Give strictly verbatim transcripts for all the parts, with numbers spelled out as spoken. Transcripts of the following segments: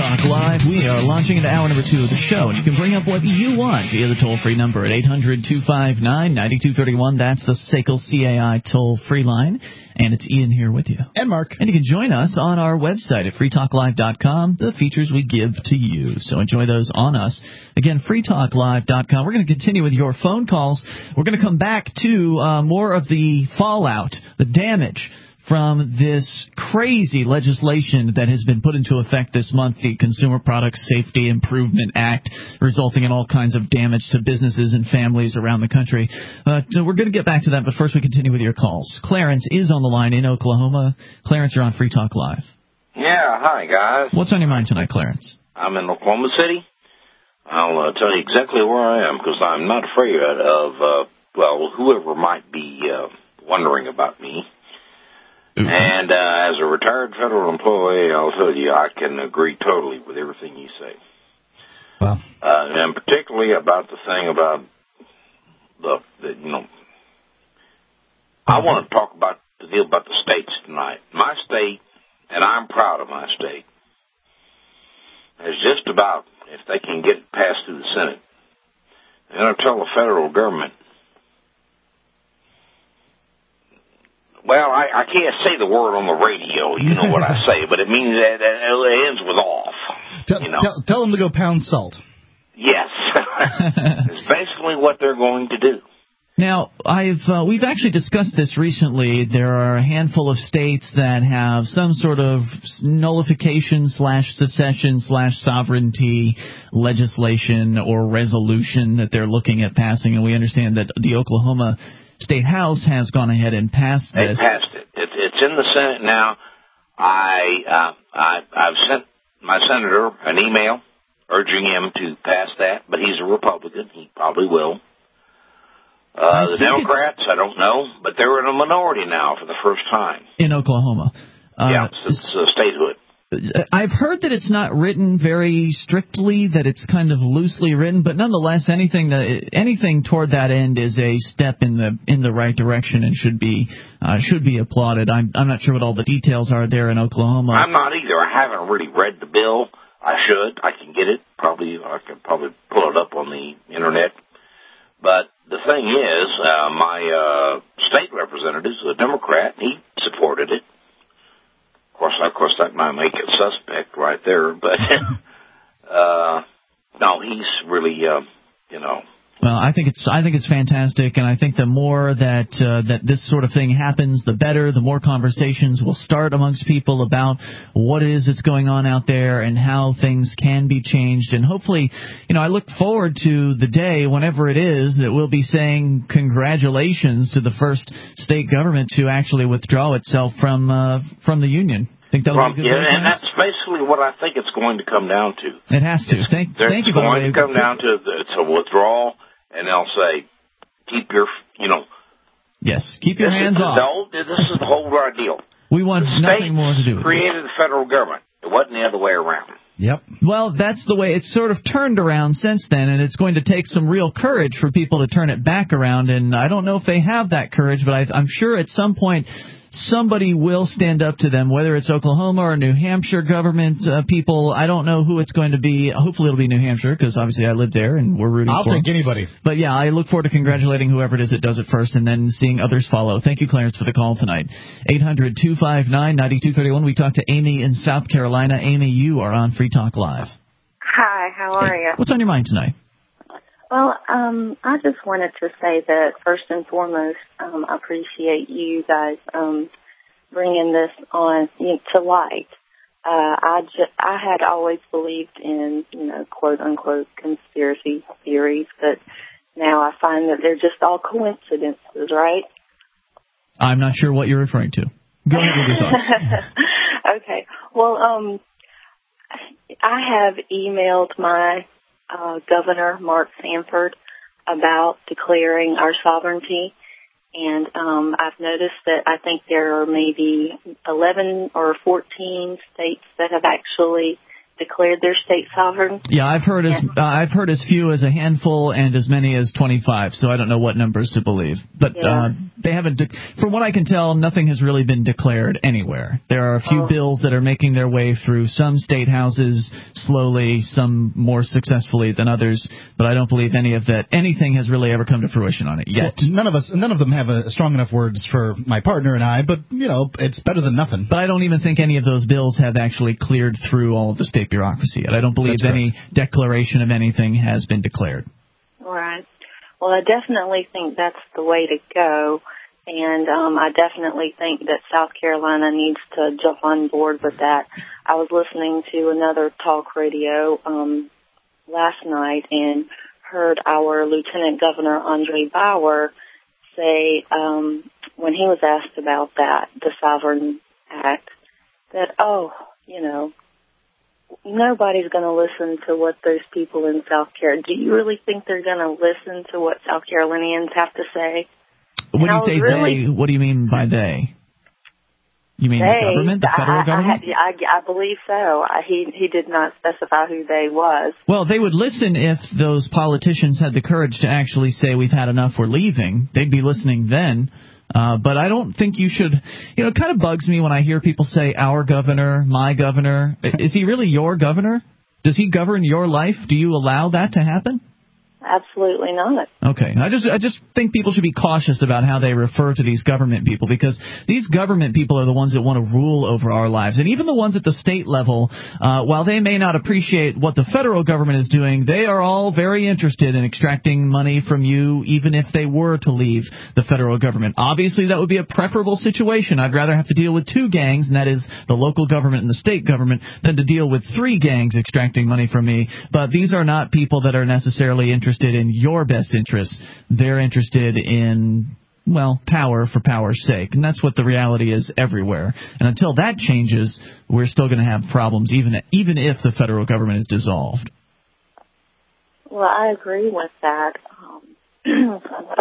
Talk Live. We are launching into hour number two of the show, and you can bring up what you want via the toll-free number at eight hundred two five nine nine two three one. That's the S A C L C A I toll-free line. And it's Ian here with you. And Mark. And you can join us on our website at free talk live dot com, the features we give to you. So enjoy those on us. Again, free talk live dot com. We're going to continue with your phone calls. We're going to come back to uh, more of the fallout, the damage from this crazy legislation that has been put into effect this month, the Consumer Product Safety Improvement Act, resulting in all kinds of damage to businesses and families around the country. Uh, so we're going to get back to that, but first we continue with your calls. Clarence is on the line in Oklahoma. Clarence, you're on Free Talk Live. Yeah, hi, guys. What's on your mind tonight, Clarence? I'm in Oklahoma City. I'll uh, tell you exactly where I am, because I'm not afraid of, uh, well, whoever might be uh, wondering about me. Mm-hmm. And uh, as a retired federal employee, I'll tell you, I can agree totally with everything you say. Wow. Uh, and particularly about the thing about the, the you know, I want to talk about the deal about the states tonight. My state, and I'm proud of my state, is just about, if they can get it passed through the Senate, they're going to tell the federal government, well, I, I can't say the word on the radio, you know what I say, but it means that, that it ends with off. Tell, you know? tell, tell them to go pound salt. Yes. It's basically what they're going to do. Now, I've uh, we've actually discussed this recently. There are a handful of states that have some sort of nullification slash secession slash sovereignty legislation or resolution that they're looking at passing, and we understand that the Oklahoma State House has gone ahead and passed this. They passed it. It's, it's in the Senate now. I, uh, I I've sent my senator an email urging him to pass that, but he's a Republican. He probably will. Uh, the Democrats, I don't know, but they're in a minority now for the first time. In Oklahoma. Uh, yeah, it's uh, statehood. I've heard that it's not written very strictly, that it's kind of loosely written, but nonetheless, anything that anything toward that end is a step in the in the right direction and should be uh, should be applauded. I'm I'm not sure what all the details are there in Oklahoma. I'm not either. I haven't really read the bill. I should. I can get it. Probably I can probably pull it up on the internet. But the thing is, uh, my uh, state representative is a Democrat. He supported it. Of course, of course, that might make it suspect right there. But uh, no, he's really, uh, you know. Well, I think it's I think it's fantastic, and I think the more that uh, that this sort of thing happens, the better. The more conversations will start amongst people about what it is that's going on out there and how things can be changed. And hopefully, you know, I look forward to the day, whenever it is, that we'll be saying congratulations to the first state government to actually withdraw itself from uh, from the union. Think that'll well, be a good yeah, day, and that's basically what I think it's going to come down to. It has to. It's, thank, thank you. It's going to come down to it's a withdrawal. And they'll say, keep your, you know. Yes, keep your hands off. No, this is the whole deal. We want nothing more to do with it. Created the federal government. It wasn't the other way around. Yep. Well, that's the way it's sort of turned around since then, and it's going to take some real courage for people to turn it back around. And I don't know if they have that courage, but I, I'm sure at some point somebody will stand up to them, whether it's Oklahoma or New Hampshire government uh, people. I don't know who it's going to be. Hopefully it'll be New Hampshire, because obviously I live there and we're rooting I'll for take them. anybody. But yeah, I look forward to congratulating whoever it is that does it first and then seeing others follow. Thank you, Clarence, for the call tonight. eight hundred two five nine nine two three one. We talked to Amy in South Carolina. Amy, you are on Free Talk Live. Hi, how are hey, you? What's on your mind tonight? Well, um, I just wanted to say that first and foremost, um, I appreciate you guys um, bringing this on you know, to light. Uh, I just, I had always believed in, you know, quote unquote conspiracy theories, but now I find that they're just all coincidences, right? I'm not sure what you're referring to. Go ahead with your thoughts. Okay. Well, um, I have emailed my uh, governor, Mark Sanford, about declaring our sovereignty. And um, I've noticed that I think there are maybe eleven or fourteen states that have actually declared their state sovereign. Yeah, I've heard as uh, I've heard as few as a handful and as many as twenty-five. So I don't know what numbers to believe. But yeah. uh, they haven't. De- from what I can tell, nothing has really been declared anywhere. There are a few oh. bills that are making their way through some state houses slowly, some more successfully than others. But I don't believe any of that. Anything has really ever come to fruition on it yet. Well, none of us, none of them have a strong enough words for my partner and I. But you know, it's better than nothing. But I don't even think any of those bills have actually cleared through all of the state bureaucracy yet. I don't believe That's any correct. declaration of anything has been declared. All right. Well, I definitely think that's the way to go, and um, I definitely think that South Carolina needs to jump on board with that. I was listening to another talk radio um, last night and heard our Lieutenant Governor Andre Bauer say um, when he was asked about that, the Sovereign Act, that, oh, you know, nobody's going to listen to what those people in South Carolina. Do you really think they're going to listen to what South Carolinians have to say? When and you say really, they, what do you mean by they? You mean they, the government, the federal I, government? I, I, I believe so. I, he he did not specify who they was. Well, they would listen if those politicians had the courage to actually say, we've had enough, we're leaving. They'd be listening then. Uh, but I don't think you should, you know, it kind of bugs me when I hear people say, our governor, my governor. Is he really your governor? Does he govern your life? Do you allow that to happen? Absolutely not. Okay. I just I just think people should be cautious about how they refer to these government people, because these government people are the ones that want to rule over our lives. And even the ones at the state level, uh, while they may not appreciate what the federal government is doing, they are all very interested in extracting money from you, even if they were to leave the federal government. Obviously, that would be a preferable situation. I'd rather have to deal with two gangs, and that is the local government and the state government, than to deal with three gangs extracting money from me. But these are not people that are necessarily interested in your best interests. They're interested in, well, power for power's sake. And that's what the reality is everywhere. And until that changes, we're still going to have problems, even even if the federal government is dissolved. Well, I agree with that. Um,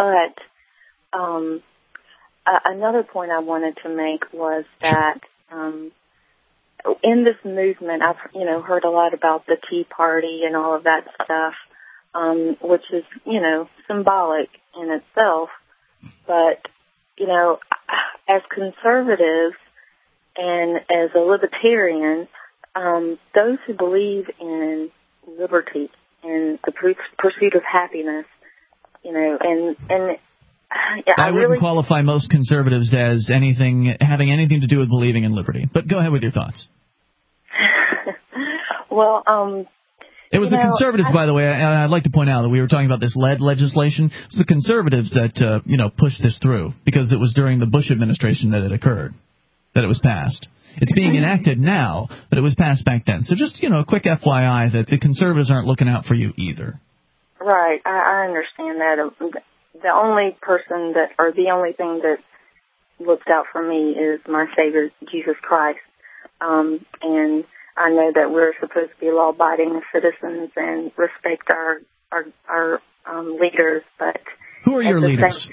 but um, uh, another point I wanted to make was that um, in this movement, I've, you know, heard a lot about the Tea Party and all of that stuff. Um, which is, you know, symbolic in itself. But, you know, as conservatives and as a libertarian, um, those who believe in liberty and the pursuit of happiness, you know, and, and yeah, I, I wouldn't really qualify most conservatives as anything, having anything to do with believing in liberty. But go ahead with your thoughts. well, um, It was you the know, conservatives, I, by the way. I, I'd like to point out that we were talking about this lead legislation. It was the conservatives that, uh, you know, pushed this through, because it was during the Bush administration that it occurred, that it was passed. It's being enacted now, but it was passed back then. So just, you know, a quick F Y I that the conservatives aren't looking out for you either. Right. I, I understand that. The only person that, or the only thing that looks out for me is my Savior, Jesus Christ. Um, and I know that we're supposed to be law-abiding citizens and respect our our, our um, leaders, but who are your leaders?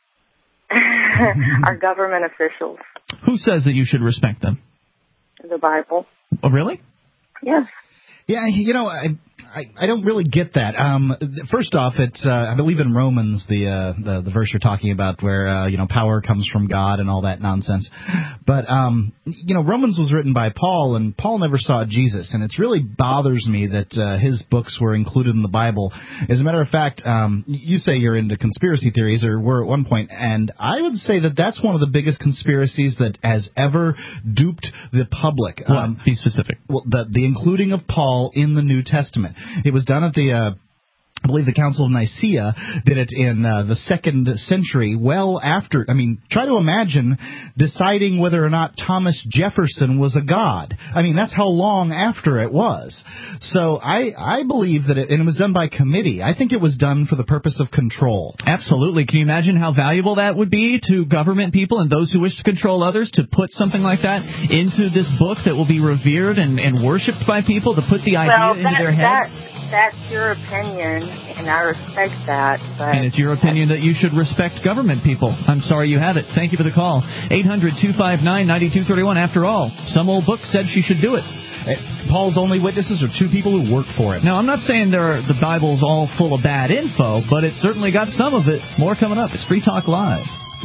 Same, our government officials. Who says that you should respect them? The Bible. Oh, really? Yes. Yeah, you know, I I, I don't really get that. Um, first off, it's uh, I believe in Romans, the, uh, the the verse you're talking about, where uh, you know power comes from God and all that nonsense. But um, you know, Romans was written by Paul, and Paul never saw Jesus, and it really bothers me that uh, his books were included in the Bible. As a matter of fact, um, you say you're into conspiracy theories, or were at one point, and I would say that that's one of the biggest conspiracies that has ever duped the public. What? Um, Be specific. Well, the the including of Paul in the New Testament. It was done at the, uh, I believe the Council of Nicaea did it in uh, the second century, well after, I mean, try to imagine deciding whether or not Thomas Jefferson was a god. I mean, that's how long after it was. So I, I believe that it, and it was done by committee. I think it was done for the purpose of control. Absolutely. Can you imagine how valuable that would be to government people and those who wish to control others, to put something like that into this book that will be revered and, and worshipped by people, to put the idea well, into that, their heads? That, that's your opinion, and I respect that. But and it's your opinion that you should respect government people. I'm sorry you have it. Thank you for the call. eight hundred two five nine nine two three one. After all, some old book said she should do it. Paul's only witnesses are two people who work for it. Now, I'm not saying there are, the Bible's all full of bad info, but it certainly got some of it. More coming up. It's Free Talk Live.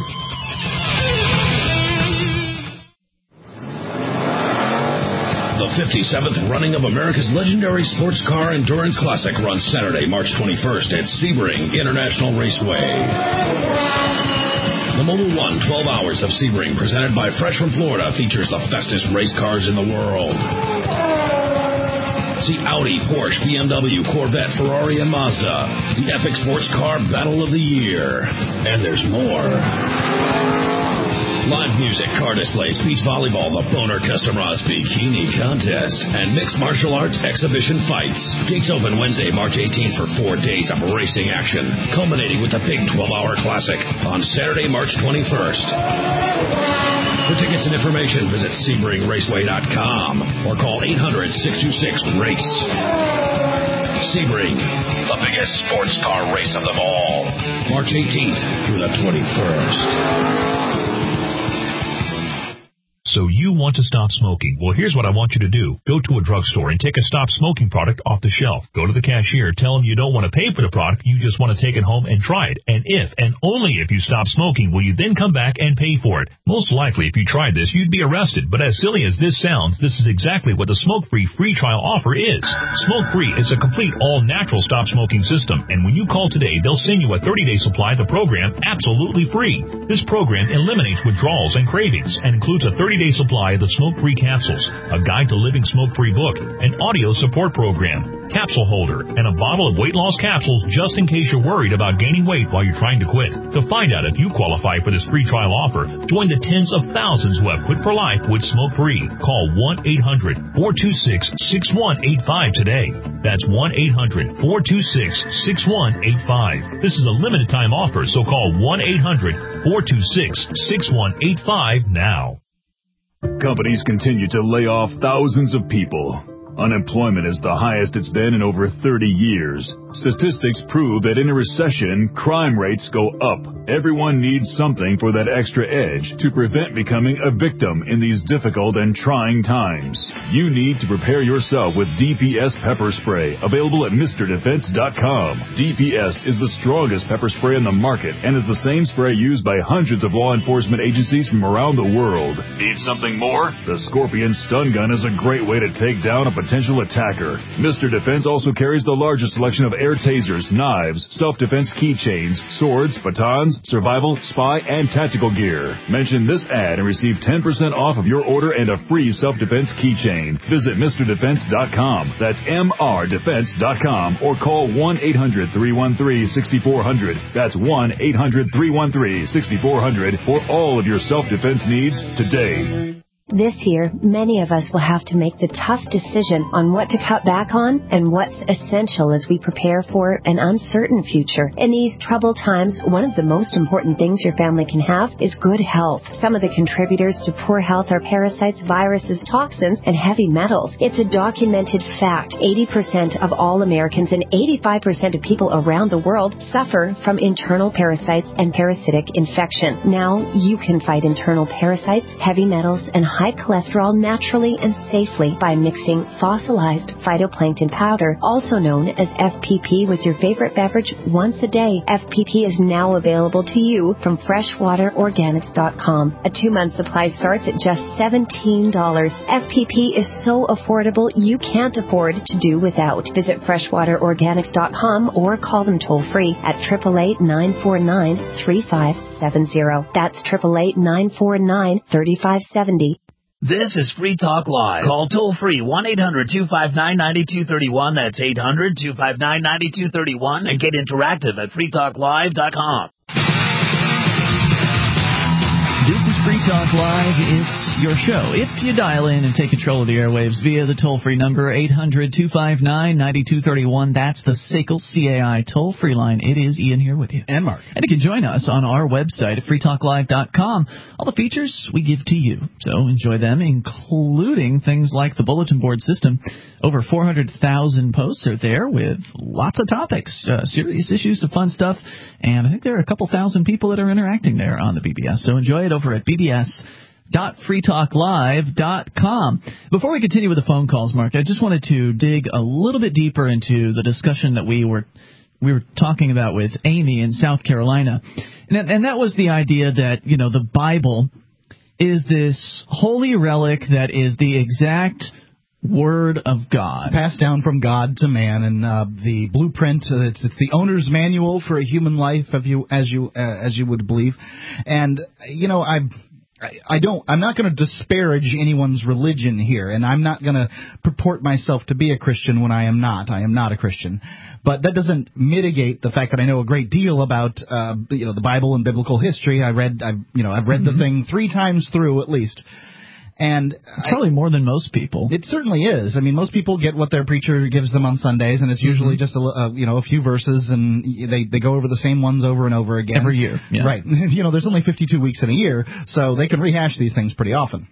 The fifty-seventh running of America's legendary sports car endurance classic runs Saturday, March twenty-first at Sebring International Raceway. The Mobil One twelve Hours of Sebring, presented by Fresh from Florida, features the fastest race cars in the world. See Audi, Porsche, B M W, Corvette, Ferrari, and Mazda. The epic sports car battle of the year. And there's more. Live music, car displays, beach volleyball, the Boner Customized Bikini Contest, and mixed martial arts exhibition fights. Gates open Wednesday, March eighteenth for four days of racing action, culminating with the big twelve-hour classic on Saturday, March twenty-first. For tickets and information, visit sebring raceway dot com or call eight hundred, six two six, RACE. Sebring, the biggest sports car race of them all. March eighteenth through the twenty-first. So you want to stop smoking. Well, here's what I want you to do. Go to a drugstore and take a stop smoking product off the shelf. Go to the cashier. Tell them you don't want to pay for the product. You just want to take it home and try it. And if, and only if you stop smoking, will you then come back and pay for it. Most likely, if you tried this, you'd be arrested. But as silly as this sounds, this is exactly what the Smoke-Free free trial offer is. Smoke-Free is a complete all-natural stop smoking system. And when you call today, they'll send you a thirty-day supply of the program absolutely free. This program eliminates withdrawals and cravings and includes a thirty-day supply of the smoke-free capsules, a guide to living smoke-free book, an audio support program, capsule holder, and a bottle of weight loss capsules just in case you're worried about gaining weight while you're trying to quit. To find out if you qualify for this free trial offer, join the tens of thousands who have quit for life with smoke-free. Call one eight hundred, four two six, six one eight five today. That's one eight hundred, four two six, six one eight five. This is a limited time offer, so call one eight hundred, four two six, six one eight five now. Companies continue to lay off thousands of people. Unemployment is the highest it's been in over thirty years. Statistics prove that in a recession, crime rates go up. Everyone needs something for that extra edge to prevent becoming a victim in these difficult and trying times. You need to prepare yourself with D P S pepper spray, available at Mister Defense dot com. D P S is the strongest pepper spray in the market and is the same spray used by hundreds of law enforcement agencies from around the world. Need something more? The Scorpion Stun Gun is a great way to take down a potential attacker. Mister Defense also carries the largest selection of air tasers, knives, self-defense keychains, swords, batons, survival, spy, and tactical gear. Mention this ad and receive ten percent off of your order and a free self-defense keychain. Visit Mister Defense dot com. That's M R Defense dot com or call one eight hundred, three one three, six four zero zero. That's one eight hundred, three one three, six four zero zero for all of your self-defense needs today. This year, many of us will have to make the tough decision on what to cut back on and what's essential as we prepare for an uncertain future. In these troubled times, one of the most important things your family can have is good health. Some of the contributors to poor health are parasites, viruses, toxins, and heavy metals. It's a documented fact. eighty percent of all Americans and eighty-five percent of people around the world suffer from internal parasites and parasitic infection. Now, you can fight internal parasites, heavy metals, and high cholesterol naturally and safely by mixing fossilized phytoplankton powder, also known as F P P, with your favorite beverage once a day. F P P is now available to you from freshwater organics dot com. A two-month supply starts at just seventeen dollars. F P P is so affordable you can't afford to do without. Visit freshwater organics dot com or call them toll-free at eight eight eight, nine four nine, three five seven zero. That's eight eight eight, nine four nine, three five seven zero. This is Free Talk Live. Call toll-free one eight hundred, two five nine, nine two three one. That's eight hundred, two five nine, nine two three one. And get interactive at free talk live dot com. This is Free Talk Live. It's your show. If you dial in and take control of the airwaves via the toll-free number, eight hundred, two five nine, nine two three one. That's the S A C L C A I toll-free line. It is Ian here with you. And Mark. And you can join us on our website at free talk live dot com. All the features we give to you. So enjoy them, including things like the bulletin board system. Over four hundred thousand posts are there with lots of topics, uh, serious issues to fun stuff. And I think there are a couple thousand people that are interacting there on the B B S. So enjoy it over at B B S dot free talk live dot com. Before we continue with the phone calls, Mark, I just wanted to dig a little bit deeper into the discussion that we were we were talking about with Amy in South Carolina. And that, and that was the idea that, you know, the Bible is this holy relic that is the exact Word of God. Passed down from God to man, and uh, the blueprint, uh, it's, it's the owner's manual for a human life, if you, as you uh, as you would believe. And, you know, I... I don't, I'm not going to disparage anyone's religion here, and I'm not going to purport myself to be a Christian when I am not. I am not a Christian. But that doesn't mitigate the fact that I know a great deal about, uh, you know, the Bible and biblical history. I read, I've, you know, I've read mm-hmm. the thing three times through at least. And it's probably I, more than most people. It certainly is. I mean, most people get what their preacher gives them on Sundays, and it's usually mm-hmm. just a uh, you know a few verses, and they they go over the same ones over and over again every year. Yeah. Right. You know, there's only fifty-two weeks in a year, so they can rehash these things pretty often.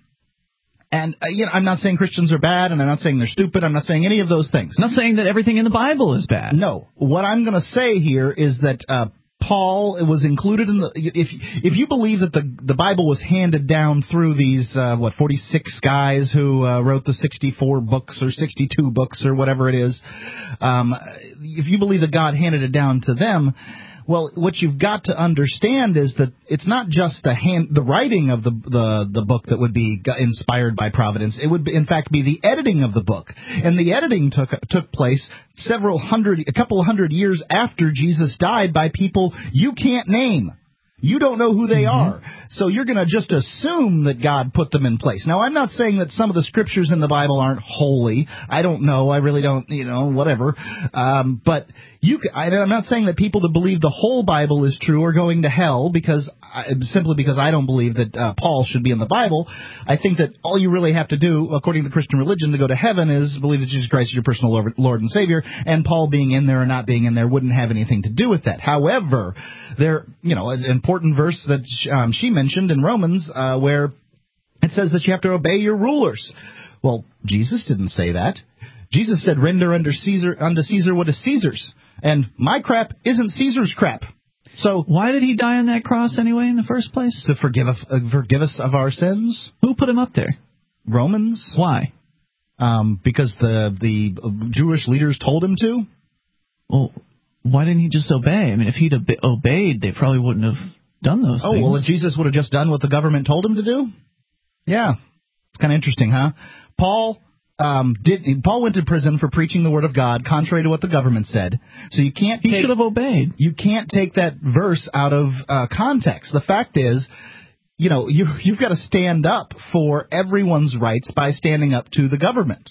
And uh, you know, I'm not saying Christians are bad, and I'm not saying they're stupid. I'm not saying any of those things. I'm not saying that everything in the Bible is bad. No. What I'm going to say here is that Uh, Paul was included in the. If if you believe that the the Bible was handed down through these uh, what forty-six guys who uh, wrote the sixty-four books or sixty-two books or whatever it is, um, if you believe that God handed it down to them, well, what you've got to understand is that it's not just the hand, the writing of the, the the book that would be inspired by providence. It would, be, in fact, be the editing of the book, and the editing took took place several hundred, a couple of hundred years after Jesus died by people you can't name. You don't know who they mm-hmm. are. So you're going to just assume that God put them in place. Now, I'm not saying that some of the scriptures in the Bible aren't holy. I don't know. I really don't, you know, whatever. Um, but you, I, I'm not saying that people that believe the whole Bible is true are going to hell because I, simply because I don't believe that uh, Paul should be in the Bible. I think that all you really have to do, according to the Christian religion, to go to heaven is believe that Jesus Christ is your personal Lord, Lord and Savior, and Paul being in there or not being in there wouldn't have anything to do with that. However, there, you know, an important verse that um, she mentioned in Romans uh, where it says that you have to obey your rulers. Well, Jesus didn't say that. Jesus said, render under Caesar, unto Caesar what is Caesar's. And my crap isn't Caesar's crap. So why did he die on that cross anyway in the first place? To forgive, uh, forgive us of our sins. Who put him up there? Romans. Why? Um, because the the Jewish leaders told him to. Well, why didn't he just obey? I mean, if he'd ob- obeyed, they probably wouldn't have done those oh, things. Oh, well, if Jesus would have just done what the government told him to do? Yeah. It's kind of interesting, huh? Paul... Um, did Paul went to prison for preaching the word of God contrary to what the government said. So you can't. He take, should have obeyed. You can't take that verse out of uh, context. The fact is, you know, you you've got to stand up for everyone's rights by standing up to the government.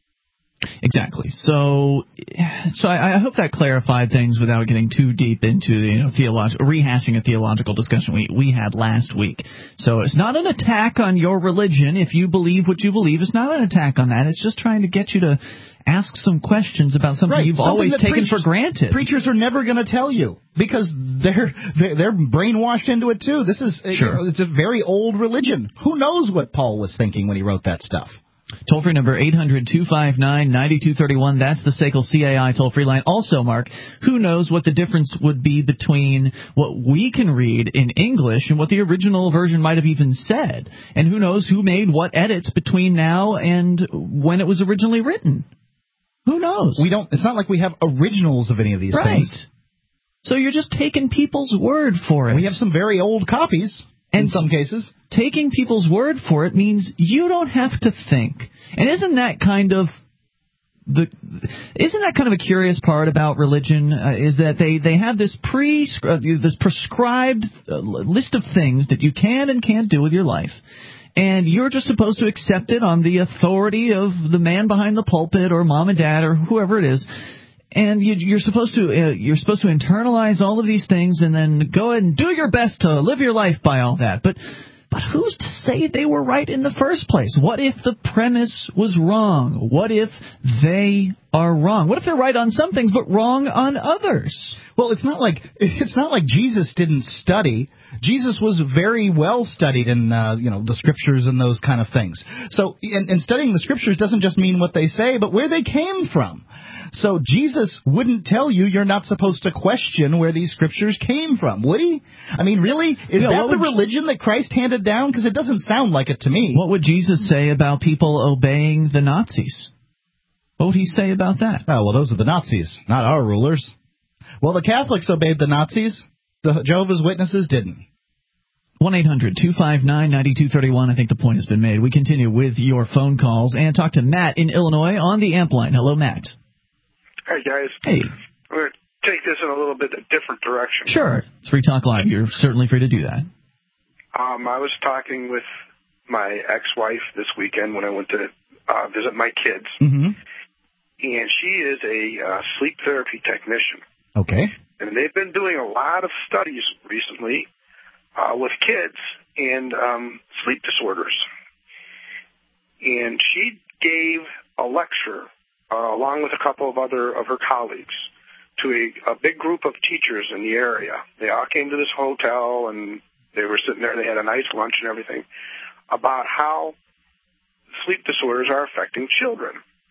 Exactly. So, so I, I hope that clarified things without getting too deep into the you know, theolog- rehashing a theological discussion we we had last week. So it's not an attack on your religion. If you believe what you believe, it's not an attack on that. It's just trying to get you to ask some questions about something right. you've something always taken preachers, for granted. Preachers are never going to tell you because they're, they're they're brainwashed into it too. This is sure. you know, it's a very old religion. Who knows what Paul was thinking when he wrote that stuff? Toll-free number eight hundred two five nine nine two three one. That's the S A C L C A I toll-free line. Also, Mark, who knows what the difference would be between what we can read in English and what the original version might have even said? And who knows who made what edits between now and when it was originally written? Who knows? We don't. It's not like we have originals of any of these right. things. So you're just taking people's word for it. We have some very old copies. In and some cases. Taking people's word for it means you don't have to think. And isn't that kind of the isn't that kind of a curious part about religion uh, is that they, they have this pre uh, this prescribed uh, list of things that you can and can't do with your life. And you're just supposed to accept it on the authority of the man behind the pulpit or mom and dad or whoever it is. And you, you're supposed to uh, you're supposed to internalize all of these things and then go ahead and do your best to live your life by all that. But but who's to say they were right in the first place? What if the premise was wrong? What if they are wrong? What if they're right on some things but wrong on others? Well, it's not like it's not like Jesus didn't study. Jesus was very well studied in uh, you know the scriptures and those kind of things. So, and, and studying the scriptures doesn't just mean what they say, but where they came from. So Jesus wouldn't tell you you're not supposed to question where these scriptures came from, would he? I mean, really? Is yeah, that the religion that Christ handed down? Because it doesn't sound like it to me. What would Jesus say about people obeying the Nazis? What would he say about that? Oh, well, those are the Nazis, not our rulers. Well, the Catholics obeyed the Nazis. The Jehovah's Witnesses didn't. one eight hundred two five nine nine two three one. I think the point has been made. We continue with your phone calls and talk to Matt in Illinois on the amp line. Hello, Matt. Hi, guys. Hey. We're going to take this in a little bit a different direction. Sure. It's Free Talk Live. You're certainly free to do that. Um, I was talking with my ex-wife this weekend when I went to uh, visit my kids. Mm-hmm. And she is a uh, sleep therapy technician. Okay. And they've been doing a lot of studies recently uh, with kids and um, sleep disorders. And she gave a lecture uh, along with a couple of other of her colleagues to a, a big group of teachers in the area. They all came to this hotel, and they were sitting there. They had a nice lunch and everything about how sleep disorders are affecting children.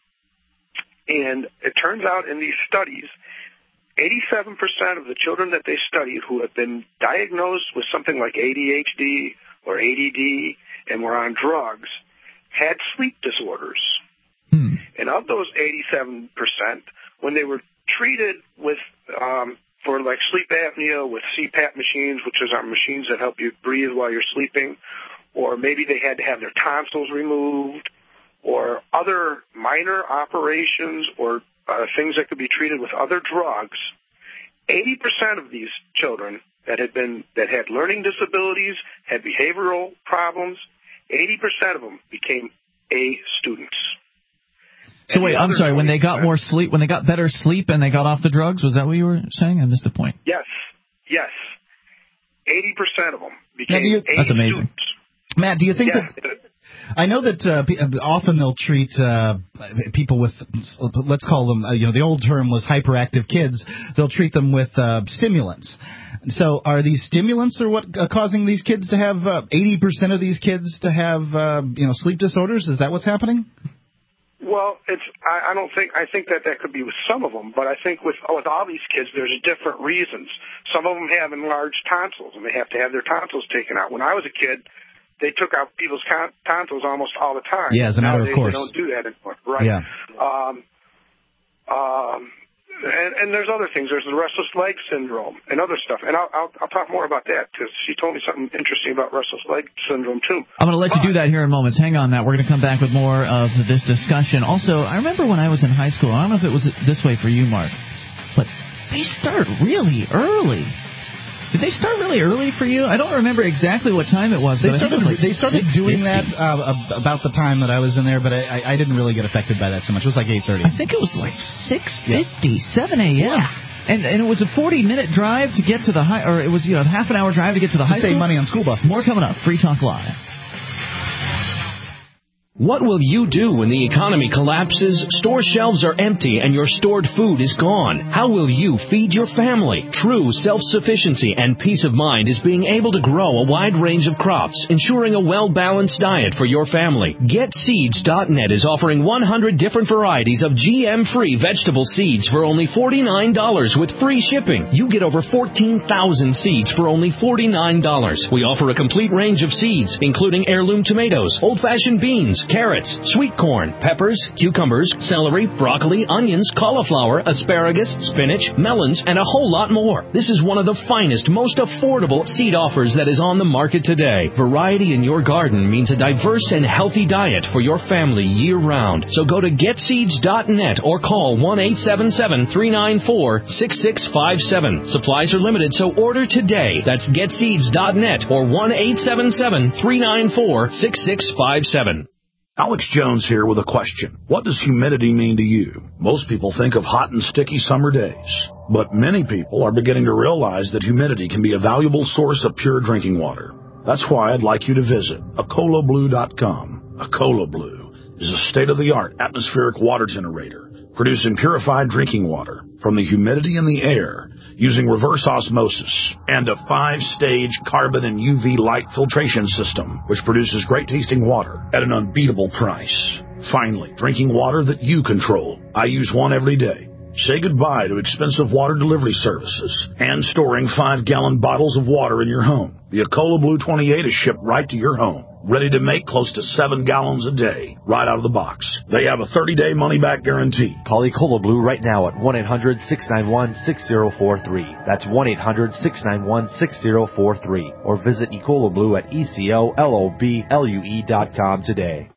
And it turns out in these studies, eighty-seven percent of the children that they studied who have been diagnosed with something like A D H D or A D D and were on drugs had sleep disorders. Hmm. And of those eighty-seven percent, when they were treated with um, for like sleep apnea with C PAP machines, which is our machines that help you breathe while you're sleeping, or maybe they had to have their tonsils removed, or other minor operations or uh, things that could be treated with other drugs, eighty percent of these children that had been that had learning disabilities, had behavioral problems, eighty percent of them became A students. So wait, I'm sorry, when they got more sleep, when they got better sleep and they got off the drugs, was that what you were saying? I missed the point. Yes, yes. eighty percent of them became you, A That's amazing. students. Matt, do you think Yeah. that... I know that uh, often they'll treat uh, people with, let's call them, uh, you know, the old term was hyperactive kids. They'll treat them with uh, stimulants. So are these stimulants are what uh, causing these kids to have, uh, eighty percent of these kids to have, uh, you know, sleep disorders? Is that what's happening? Well, it's. I, I don't think. I think that that could be with some of them, but I think with with all these kids, there's different reasons. Some of them have enlarged tonsils, and they have to have their tonsils taken out. When I was a kid, they took out people's con- tonsils almost all the time. Yeah, as a matter Nowadays, of course. They don't do that anymore, right? Yeah. Um, um, and, and there's other things. There's the restless leg syndrome and other stuff. And I'll, I'll, I'll talk more about that because she told me something interesting about restless leg syndrome, too. I'm going to let but, you do that here in moments. Hang on, Matt. We're going to come back with more of this discussion. Also, I remember when I was in high school, I don't know if it was this way for you, Mark, but they start really early. Did they start really early for you? I don't remember exactly what time it was. They but started, I think it was like they started doing that six fifty. uh, about the time that I was in there, but I, I didn't really get affected by that so much. It was like eight thirty. I think it was like six fifty, yeah. seven a.m. Yeah. And and it was a forty-minute drive to get to the high, or it was, you know, a half an hour drive to get to the to high save school. money on school buses. More coming up. Free Talk Live. What will you do when the economy collapses, store shelves are empty, and your stored food is gone? How will you feed your family? True self-sufficiency and peace of mind is being able to grow a wide range of crops, ensuring a well-balanced diet for your family. Get Seeds dot net is offering one hundred different varieties of G M-free vegetable seeds for only forty-nine dollars with free shipping. You get over fourteen thousand seeds for only forty-nine dollars. We offer a complete range of seeds, including heirloom tomatoes, old-fashioned beans, carrots, sweet corn, peppers, cucumbers, celery, broccoli, onions, cauliflower, asparagus, spinach, melons, and a whole lot more. This is one of the finest, most affordable seed offers that is on the market today. Variety in your garden means a diverse and healthy diet for your family year-round. So go to Get Seeds dot net or call one eight seven seven, three nine four, six six five seven. Supplies are limited, so order today. That's Get Seeds dot net or one eight seven seven, three nine four, six six five seven. Alex Jones here with a question. What does humidity mean to you? Most people think of hot and sticky summer days, but many people are beginning to realize that humidity can be a valuable source of pure drinking water. That's why I'd like you to visit Acola Blue dot com. Acola Blue is a state-of-the-art atmospheric water generator producing purified drinking water from the humidity in the air using reverse osmosis and a five-stage carbon and U V light filtration system, which produces great-tasting water at an unbeatable price. Finally, drinking water that you control. I use one every day. Say goodbye to expensive water delivery services and storing five-gallon bottles of water in your home. The Ecola Blue twenty-eight is shipped right to your home, ready to make close to seven gallons a day, right out of the box. They have a thirty-day money-back guarantee. Call Ecola Blue right now at one eight hundred six nine one six zero four three. That's one eight hundred six nine one six zero four three. Or visit Ecola Blue at E C O L O B L U E dot com today.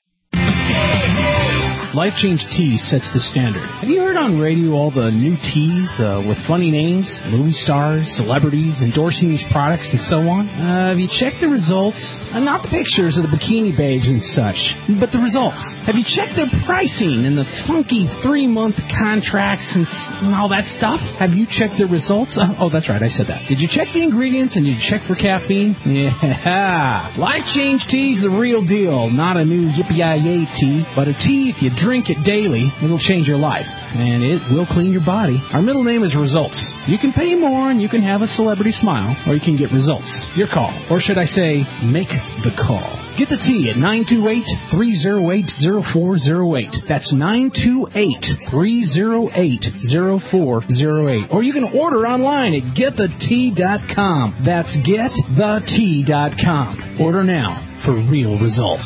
Life Change Tea sets the standard. Have you heard on radio all the new teas uh, with funny names, movie stars, celebrities endorsing these products and so on? Uh, have you checked the results? Uh, not the pictures of the bikini babes and such, but the results. Have you checked their pricing and the funky three-month contracts and, and all that stuff? Have you checked their results? Uh, oh, that's right, I said that. Did you check the ingredients and did you check for caffeine? Yeah. Life Change Tea is the real deal, not a new yippee-yi-yay tea, but a tea if you drink it daily, it'll change your life, and it will clean your body. Our middle name is Results. You can pay more and you can have a celebrity smile, or you can get results. Your call. Or should I say, make the call. Get the tea at nine two eight, three oh eight, oh four oh eight. That's nine two eight, three oh eight, oh four oh eight. Or you can order online at get the tea dot com. That's get the tea dot com. Order now for real results.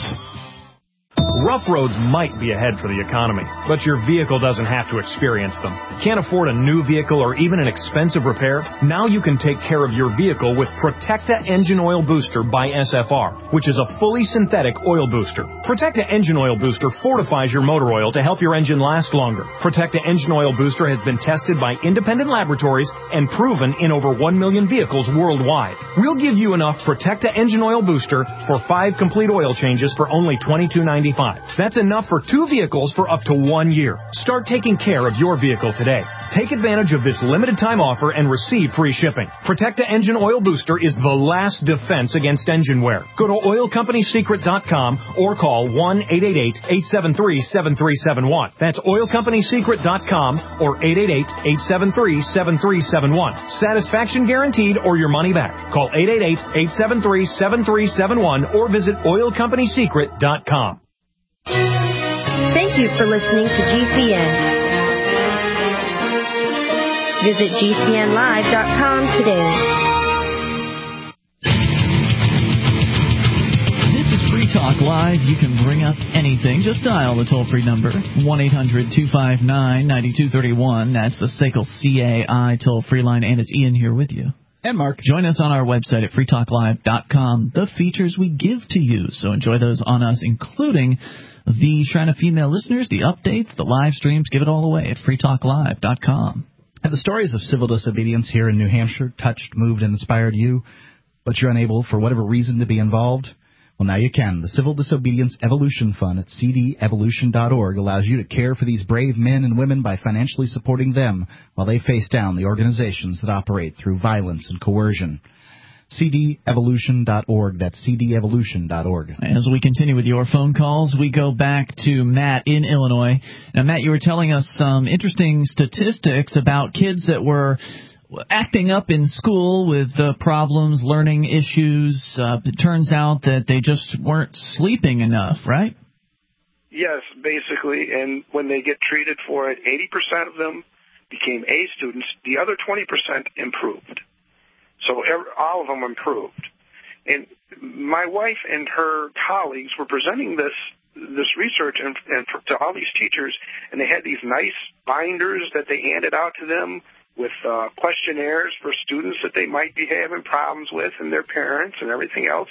Rough roads might be ahead for the economy, but your vehicle doesn't have to experience them. Can't afford a new vehicle or even an expensive repair? Now you can take care of your vehicle with Protecta Engine Oil Booster by S F R, which is a fully synthetic oil booster. Protecta Engine Oil Booster fortifies your motor oil to help your engine last longer. Protecta Engine Oil Booster has been tested by independent laboratories and proven in over one million vehicles worldwide. We'll give you enough Protecta Engine Oil Booster for five complete oil changes for only twenty-two ninety-five. That's enough for two vehicles for up to one year. Start taking care of your vehicle today. Take advantage of this limited time offer and receive free shipping. Protecta Engine Oil Booster is the last defense against engine wear. Go to oil company secret dot com or call one eight eight eight, eight seven three, seven three seven one. That's oil company secret dot com or eight eight eight, eight seven three, seven three seven one. Satisfaction guaranteed or your money back. Call eight eight eight, eight seven three, seven three seven one or visit oil company secret dot com. Thank you for listening to G C N. Visit G C N live dot com today. This is Free Talk Live. You can bring up anything. Just dial the toll-free number, one eight hundred two five nine, nine two three one. That's the S A C L C A I toll-free line, and it's Ian here with you. And Mark. Join us on our website at free talk live dot com, the features we give to you. So enjoy those on us, including the Shrine of Female listeners, the updates, the live streams. Give it all away at free talk live dot com. Have the stories of civil disobedience here in New Hampshire touched, moved, and inspired you, but you're unable for whatever reason to be involved? Well, now you can. The Civil Disobedience Evolution Fund at c d evolution dot org allows you to care for these brave men and women by financially supporting them while they face down the organizations that operate through violence and coercion. c d evolution dot org. That's c d evolution dot org. As we continue with your phone calls, we go back to Matt in Illinois. Now, Matt, you were telling us some interesting statistics about kids that were acting up in school with uh, problems, learning issues. Uh, it turns out that they just weren't sleeping enough, right? Yes, basically. And when they get treated for it, eighty percent of them became A students. The other twenty percent improved. So every, all of them improved. And my wife and her colleagues were presenting this this research and, and for, to all these teachers, and they had these nice binders that they handed out to them with uh, questionnaires for students that they might be having problems with and their parents and everything else.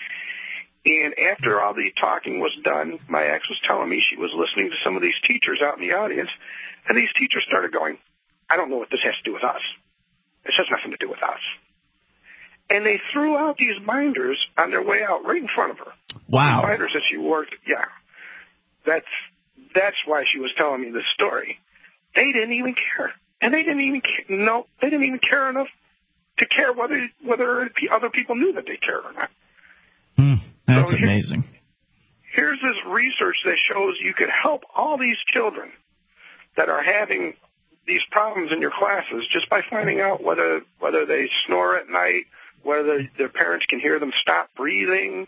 And after all the talking was done, my ex was telling me she was listening to some of these teachers out in the audience, and these teachers started going, I don't know what this has to do with us. This has nothing to do with us. And they threw out these binders on their way out right in front of her. Wow. These binders that she worked, yeah. That's, that's why she was telling me this story. They didn't even care. And they didn't even no, they didn't even care enough to care whether whether other people knew that they cared or not. Mm, that's so here, amazing. Here's this research that shows you could help all these children that are having these problems in your classes just by finding out whether whether they snore at night, whether their parents can hear them stop breathing,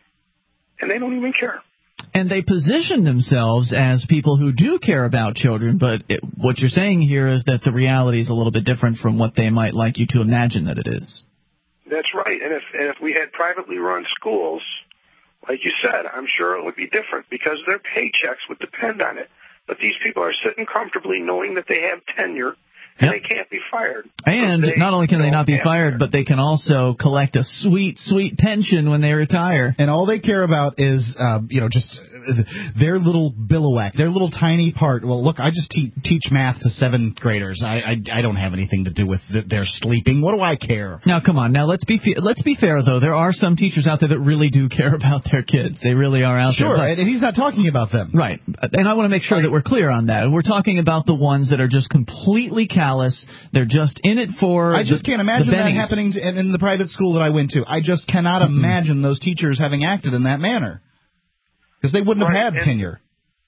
and they don't even care. And they position themselves as people who do care about children, but it, what you're saying here is that the reality is a little bit different from what they might like you to imagine that it is. That's right. And if and if we had privately run schools, like you said, I'm sure it would be different because their paychecks would depend on it. But these people are sitting comfortably knowing that they have tenure and yep. they can't be fired. And so not only can they not be fired, but they can also collect a sweet, sweet pension when they retire. And all they care about is, uh, you know, just their little billowhack, their little tiny part. Well, look, I just te- teach math to seventh graders. I, I I don't have anything to do with th- their sleeping. What do I care? Now, come on. Now, let's be fe- let's be fair, though. There are some teachers out there that really do care about their kids. They really are out sure, there. Sure, and he's not talking about them. Right. And I want to make sure that we're clear on that. We're talking about the ones that are just completely callous. They're just in it for I just the, can't imagine that happening to, in, in the private school that I went to. I just cannot mm-hmm. imagine those teachers having acted in that manner. Because they wouldn't right. have had and, tenure.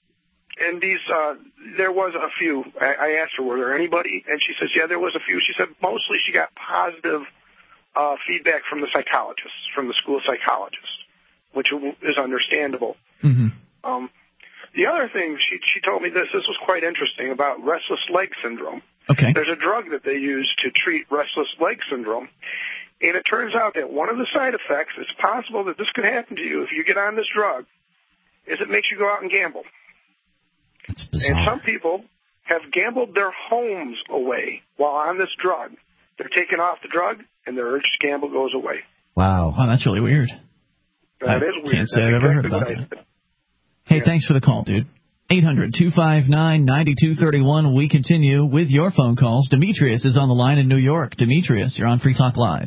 And these, uh, there was a few. I, I asked her, were there anybody? And she says, yeah, there was a few. She said mostly she got positive uh, feedback from the psychologists, from the school psychologist, which is understandable. Mm-hmm. Um, the other thing, she, she told me this, this was quite interesting, about restless leg syndrome. Okay. There's a drug that they use to treat restless leg syndrome. And it turns out that one of the side effects, it's possible that this could happen to you if you get on this drug, is it makes you go out and gamble. That's bizarre. And some people have gambled their homes away while on this drug. They're taken off the drug, and their urge to gamble goes away. Wow. Wow, that's really weird. That I is weird. Can't say that's I've ever exactly heard about that. I, hey, yeah. thanks for the call, dude. eight hundred two five nine nine two three one. We continue with your phone calls. Demetrius is on the line in New York. Demetrius, you're on Free Talk Live.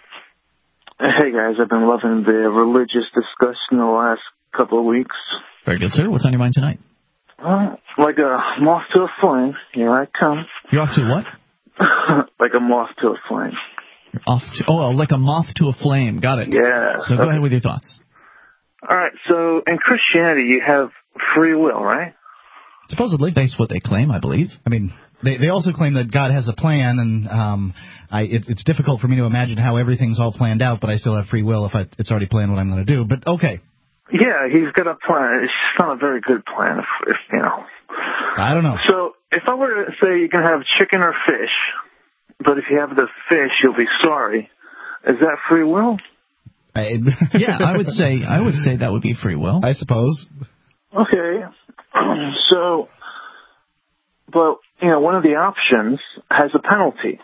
Hey, guys. I've been loving the religious discussion the last couple of weeks. Very good, sir. What's on your mind tonight? Uh, like a moth to a flame. Here I come. You're off to what? Like a moth to a flame. You're off to, oh, like a moth to a flame. Got it. Yeah. So go okay. ahead with your thoughts. All right. So in Christianity, you have free will, right? Supposedly. That's what they claim, I believe. I mean, they they also claim that God has a plan, and um, I it, it's difficult for me to imagine how everything's all planned out, but I still have free will if I, it's already planned what I'm going to do. But okay. Yeah, he's got a plan. It's not a very good plan, if, if you know. I don't know. So if I were to say you can have chicken or fish, but if you have the fish, you'll be sorry, is that free will? I, yeah, I would say I would say that would be free will. I suppose. Okay. Um, so, but, you know, one of the options has a penalty.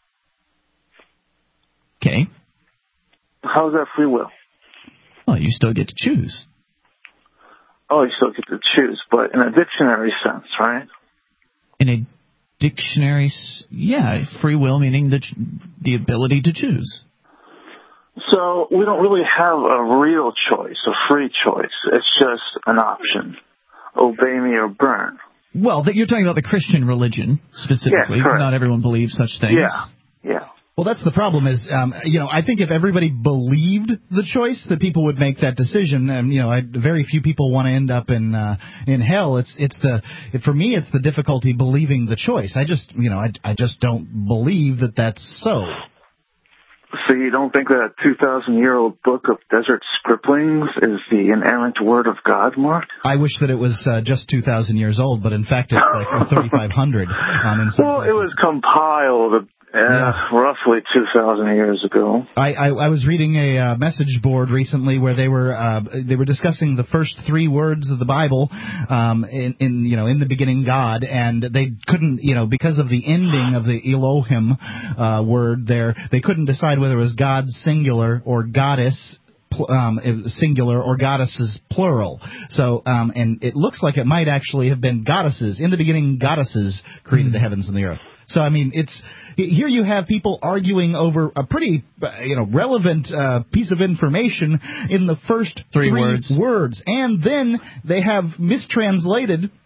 Okay. How is that free will? Well, you still get to choose. Oh, you still get to choose, but in a dictionary sense, right? In a dictionary, yeah, free will meaning the the ability to choose. So we don't really have a real choice, a free choice. It's just an option. Obey me or burn. Well, that you're talking about the Christian religion specifically. Yeah, correct. Not everyone believes such things. Yeah, yeah. Well, that's the problem is, um, you know, I think if everybody believed the choice, that people would make that decision. And, you know, I, very few people want to end up in uh, in hell. It's it's the it, for me, it's the difficulty believing the choice. I just, you know, I, I just don't believe that that's so. So you don't think that two thousand year old book of Desert Scribblings is the inerrant word of God, Mark? I wish that it was uh, just two thousand years old, but in fact it's like thirty-five hundred. Um, in some well, places. It was compiled uh, yeah. roughly two thousand years ago. I, I, I was reading a uh, message board recently where they were uh, they were discussing the first three words of the Bible, um, in, in you know in the beginning God, and they couldn't you know because of the ending of the Elohim uh, word there, they couldn't decide whether it was God singular or goddess um, singular or goddesses plural. So um, and it looks like it might actually have been goddesses. In the beginning, goddesses created mm. the heavens and the earth. So, I mean, it's here you have people arguing over a pretty, you know, relevant uh, piece of information in the first three, three words. words. And then they have mistranslated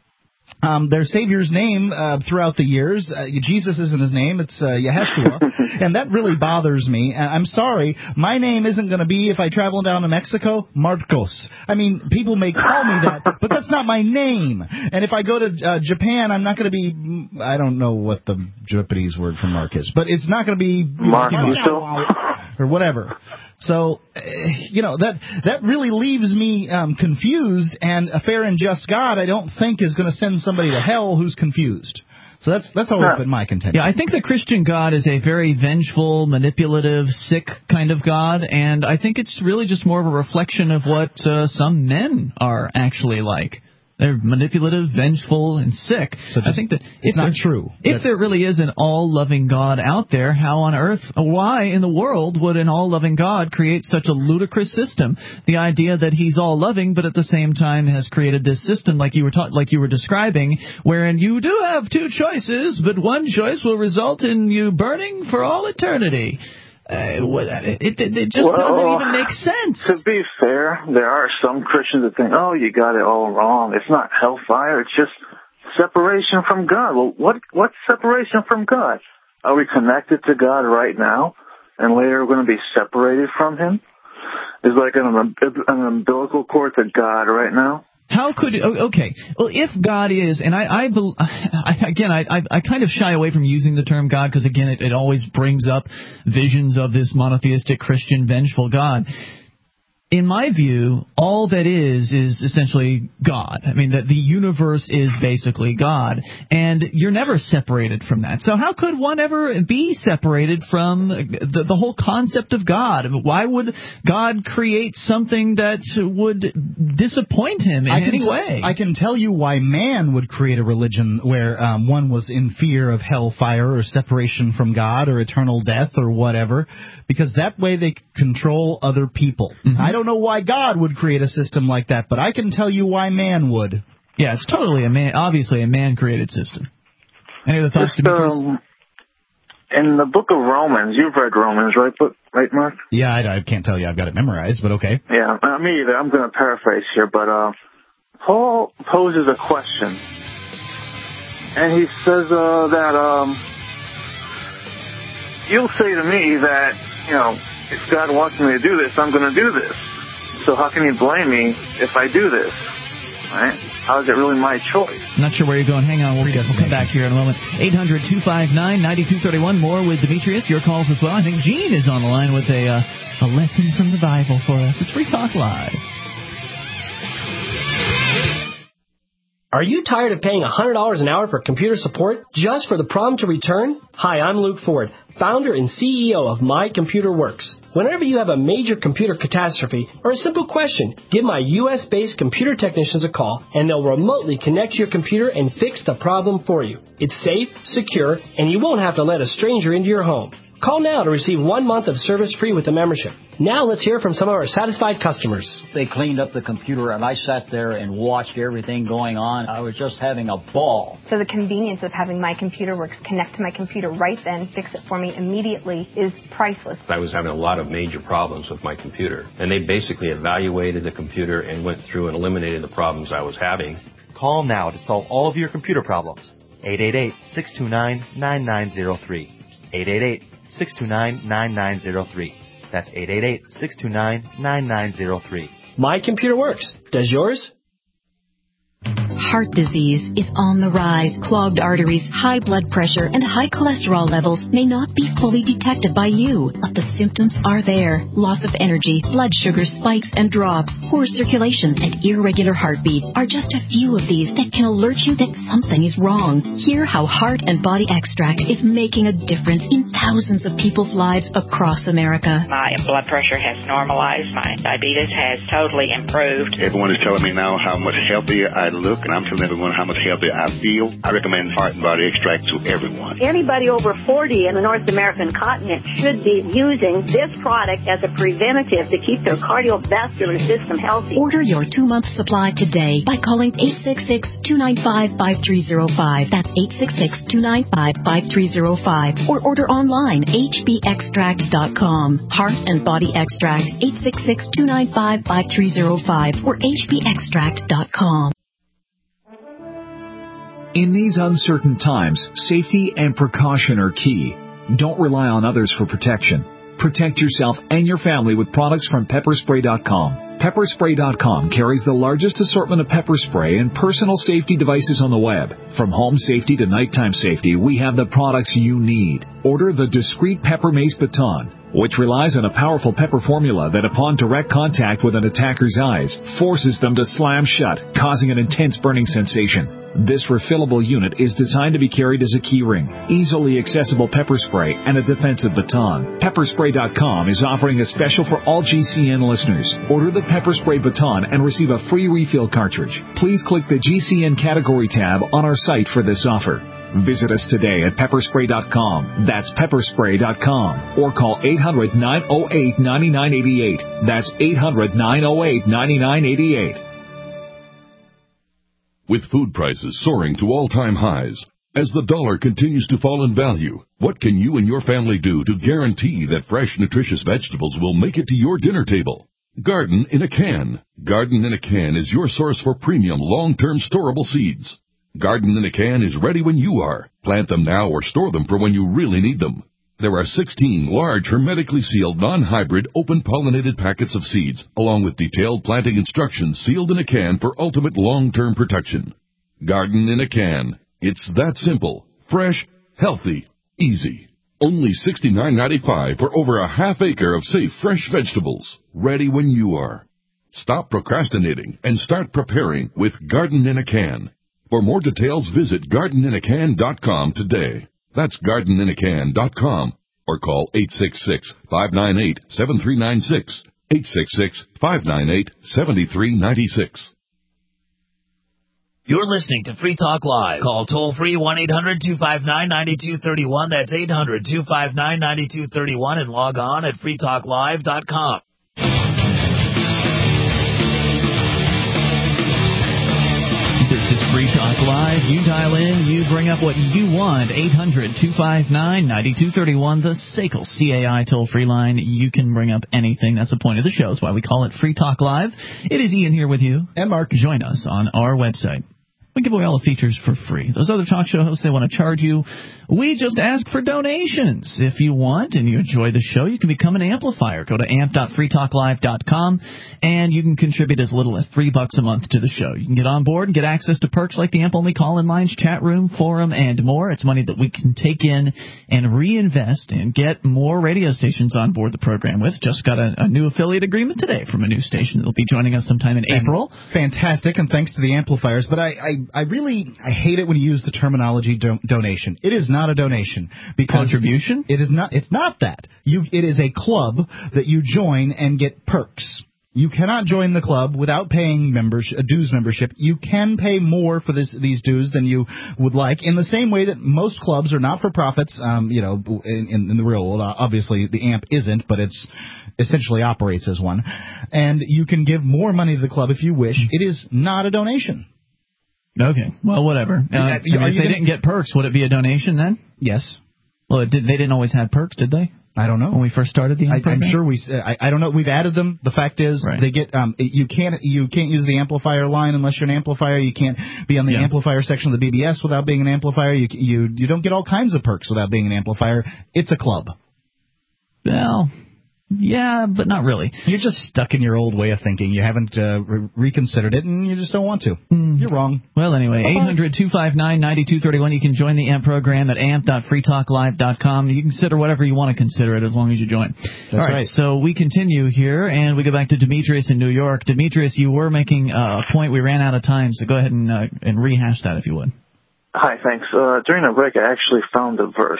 Um, their Savior's name uh, throughout the years. Uh, Jesus isn't his name. It's uh, Yeshua. And that really bothers me. And I'm sorry. My name isn't going to be, if I travel down to Mexico, Marcos. I mean, people may call me that, but that's not my name. And if I go to uh, Japan, I'm not going to be, I don't know what the Japanese word for Mark is, but it's not going to be Marquito or whatever. So, uh, you know, that that really leaves me um, confused, and a fair and just God, I don't think, is going to send somebody to hell who's confused. So that's that's always been my contention. Yeah, I think the Christian God is a very vengeful, manipulative, sick kind of God, and I think it's really just more of a reflection of what uh, some men are actually like. They're manipulative, vengeful, and sick. So I think that it's not true. If That's, there really is an all-loving God out there, how on earth, why in the world would an all-loving God create such a ludicrous system? The idea that he's all-loving, but at the same time has created this system, like you were ta- like you were describing, wherein you do have two choices, but one choice will result in you burning for all eternity. Uh, it, it, it just well, doesn't even make sense. To be fair, there are some Christians that think, oh, you got it all wrong. It's not hellfire. It's just separation from God. Well, what what's separation from God? Are we connected to God right now, and later we're going to be separated from him? Is like an, an umbilical cord to God right now? How could okay? Well, if God is, and I, I, I again, I, I, I kind of shy away from using the term God because again, it, it always brings up visions of this monotheistic Christian vengeful God. In my view, all that is is essentially God. I mean, that the universe is basically God, and you're never separated from that. So how could one ever be separated from the, the whole concept of God? I mean, why would God create something that would disappoint him in I can any t- way? I can tell you why man would create a religion where um, one was in fear of hellfire or separation from God or eternal death or whatever, because that way they control other people. Mm-hmm. I don't know why God would create a system like that, but I can tell you why man would. Yeah, it's totally a man, obviously a man-created system. Any other thoughts, Demetrius? Um, in the book of Romans, you've read Romans, right, right, Mark? Yeah, I, I can't tell you I've got it memorized, but okay. Yeah, uh, me either. I'm going to paraphrase here, but uh, Paul poses a question, and he says uh, that um, you'll say to me that, you know, if God wants me to do this, I'm going to do this. So how can you blame me if I do this? Right? How is it really my choice? Not sure where you're going. Hang on. We'll, we'll come back here in a moment. eight hundred two five nine nine two three one. More with Demetrius. Your calls as well. I think Gene is on the line with a, uh, a lesson from the Bible for us. It's Free Talk Live. Are you tired of paying one hundred dollars an hour for computer support just for the problem to return? Hi, I'm Luke Ford, founder and C E O of My Computer Works. Whenever you have a major computer catastrophe or a simple question, give my U S-based computer technicians a call, and they'll remotely connect your computer and fix the problem for you. It's safe, secure, and you won't have to let a stranger into your home. Call now to receive one month of service free with a membership. Now let's hear from some of our satisfied customers. They cleaned up the computer, and I sat there and watched everything going on. I was just having a ball. So the convenience of having My Computer Works connect to my computer right then, fix it for me immediately, is priceless. I was having a lot of major problems with my computer, and they basically evaluated the computer and went through and eliminated the problems I was having. Call now to solve all of your computer problems. eight eight eight, six two nine, nine nine zero three. eight eight eight, six two nine, nine nine zero three. That's eight eight eight, six two nine, nine nine zero three. My Computer Works. Does yours? Heart disease is on the rise. Clogged arteries, high blood pressure, and high cholesterol levels may not be fully detected by you, but the symptoms are there. Loss of energy, blood sugar spikes and drops, poor circulation, and irregular heartbeat are just a few of these that can alert you that something is wrong. Hear how Heart and Body Extract is making a difference in thousands of people's lives across America. My blood pressure has normalized. My diabetes has totally improved. Everyone is telling me now how much healthier I look, and I'm telling everyone how much healthier I feel. I recommend Heart and Body Extract to everyone. Anybody over forty in the North American continent should be using this product as a preventative to keep their cardiovascular system healthy. Order your two-month supply today by calling eight six six, two nine five, five three zero five. That's eight six six, two nine five, five three zero five. Or order online, h b extract dot com. Heart and Body Extract, eight six six, two nine five, five three zero five or h b extract dot com. In these uncertain times, safety and precaution are key. Don't rely on others for protection. Protect yourself and your family with products from pepper spray dot com. pepper spray dot com carries the largest assortment of pepper spray and personal safety devices on the web. From home safety to nighttime safety, we have the products you need. Order the Discreet Pepper Mace Baton, which relies on a powerful pepper formula that upon direct contact with an attacker's eyes, forces them to slam shut, causing an intense burning sensation. This refillable unit is designed to be carried as a keyring, easily accessible pepper spray, and a defensive baton. pepper spray dot com is offering a special for all G C N listeners. Order the Pepper Spray Baton and receive a free refill cartridge. Please click the G C N category tab on our site for this offer. Visit us today at pepper spray dot com. That's pepper spray dot com. Or call eight hundred, nine oh eight, nine nine eight eight. That's eight hundred, nine oh eight, nine nine eight eight. With food prices soaring to all-time highs, as the dollar continues to fall in value, what can you and your family do to guarantee that fresh, nutritious vegetables will make it to your dinner table? Garden in a Can. Garden in a Can is your source for premium, long-term storable seeds. Garden in a Can is ready when you are. Plant them now or store them for when you really need them. There are sixteen large, hermetically sealed, non-hybrid, open-pollinated packets of seeds, along with detailed planting instructions sealed in a can for ultimate long-term protection. Garden in a Can. It's that simple, fresh, healthy, easy. Only sixty-nine ninety-five for over a half acre of safe, fresh vegetables, ready when you are. Stop procrastinating and start preparing with Garden in a Can. For more details, visit garden in a can dot com today. That's garden in a can dot com or call eight six six, five nine eight, seven three nine six, eight six six, five nine eight, seven three nine six. You're listening to Free Talk Live. Call toll-free one eight hundred, two five nine, nine two three one. That's eight hundred, two five nine, nine two three one and log on at free talk live dot com. This is Free Talk Live. You dial in, you bring up what you want. eight hundred, two five nine, nine two three one, the S A C L C A I toll-free line. You can bring up anything. That's the point of the show. That's why we call it Free Talk Live. It is Ian here with you. And Mark. Join us on our website. We give away all the features for free. Those other talk show hosts, they want to charge you. We just ask for donations. If you want and you enjoy the show, you can become an amplifier. Go to amp dot free talk live dot com, and you can contribute as little as three bucks a month to the show. You can get on board and get access to perks like the AMP-only call-in lines, chat room, forum, and more. It's money that we can take in and reinvest and get more radio stations on board the program with. Just got a, a new affiliate agreement today from a new station that will be joining us sometime in and April. Fantastic, and thanks to the amplifiers. But I, I, I really I hate it when you use the terminology do- donation. It is not a donation. Because contribution? It is not. It's not that. You. It is a club that you join and get perks. You cannot join the club without paying membership, a dues membership. You can pay more for this, these dues than you would like, in the same way that most clubs are not-for-profits, um, you know, in, in the real world. Obviously, the AMP isn't, but it's essentially operates as one. And you can give more money to the club if you wish. It is not a donation. Okay. Well, whatever. Uh, I mean, if they gonna... didn't get perks, would it be a donation then? Yes. Well, it did, they didn't always have perks, did they? I don't know. When we first started the I, I'm sure we. I, I don't know. We've added them. The fact is, right. they get. Um, you can't. You can't use the amplifier line unless you're an amplifier. You can't be on the yeah. amplifier section of the B B S without being an amplifier. You you you don't get all kinds of perks without being an amplifier. It's a club. Well. Yeah, but not really. You're just stuck in your old way of thinking. You haven't uh, re- reconsidered it, and you just don't want to. Mm. You're wrong. Well, anyway, eight hundred, two five nine, nine two three one. You can join the AMP program at amp dot free talk live dot com. You can consider whatever you want to consider it as long as you join. That's All right, right. So we continue here, and we go back to Demetrius in New York. Demetrius, you were making uh, a point. We ran out of time, so go ahead and, uh, and rehash that if you would. Hi, thanks. Uh, during the break, I actually found the verse.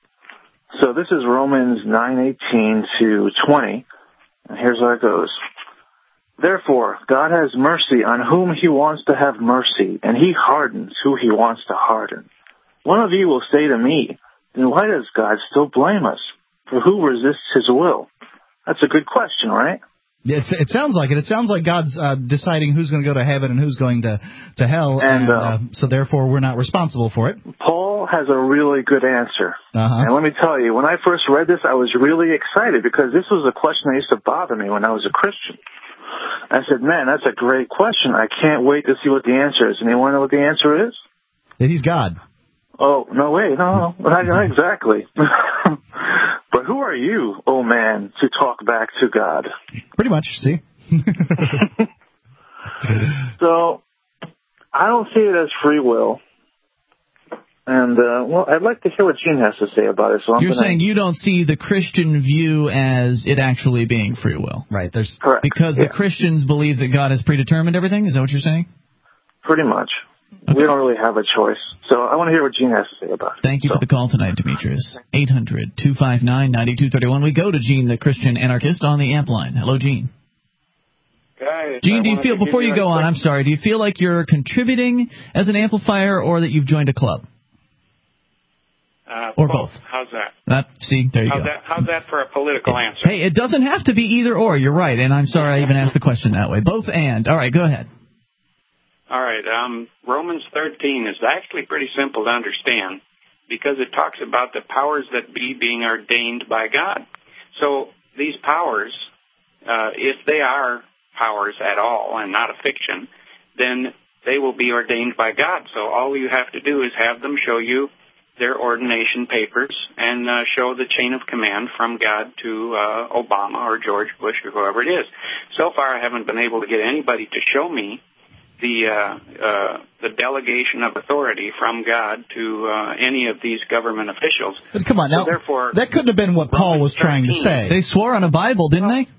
So this is Romans nine eighteen to twenty. And here's how it goes. Therefore, God has mercy on whom he wants to have mercy, and he hardens who he wants to harden. One of you will say to me, then why does God still blame us? For who resists his will? That's a good question, right? It's, it sounds like it. It sounds like God's uh, deciding who's going to go to heaven and who's going to, to hell, and, and uh, uh, so therefore we're not responsible for it. Paul has a really good answer. Uh-huh. And let me tell you, when I first read this, I was really excited because this was a question that used to bother me when I was a Christian. I said, man, that's a great question. I can't wait to see what the answer is. And you want to know what the answer is? that he's God. Oh, no way. No, no, not exactly. But who are you, oh man, to talk back to God? Pretty much, see? So, I don't see it as free will. And, uh, well, I'd like to hear what Gene has to say about it. So I'm You're gonna... saying you don't see the Christian view as it actually being free will. Right. There's Correct. Because yeah. the Christians believe that God has predetermined everything? Is that what you're saying? Pretty much. Okay. We don't really have a choice. So I want to hear what Gene has to say about it. Thank you so. for the call tonight, Demetrius. eight hundred two five nine nine two three one. We go to Gene, the Christian anarchist, on the amp line. Hello, Gene. Guys, Gene, I do you feel, before you go on, I'm sorry, do you feel like you're contributing as an amplifier or that you've joined a club? Uh, or both. both? How's that? That, see, there you how's go. That, how's that for a political answer? Hey, it doesn't have to be either or. You're right, and I'm sorry I even asked the question that way. Both and. All right, go ahead. All right. Um, Romans thirteen is actually pretty simple to understand because it talks about the powers that be being ordained by God. So these powers, uh, if they are powers at all and not a fiction, then they will be ordained by God. So all you have to do is have them show you their ordination papers and uh, show the chain of command from God to uh, Obama or George Bush or whoever it is. So far, I haven't been able to get anybody to show me the uh, uh, the delegation of authority from God to uh, any of these government officials. But come on, now, so therefore, that couldn't have been what Paul was trying to say. They swore on a Bible, didn't they?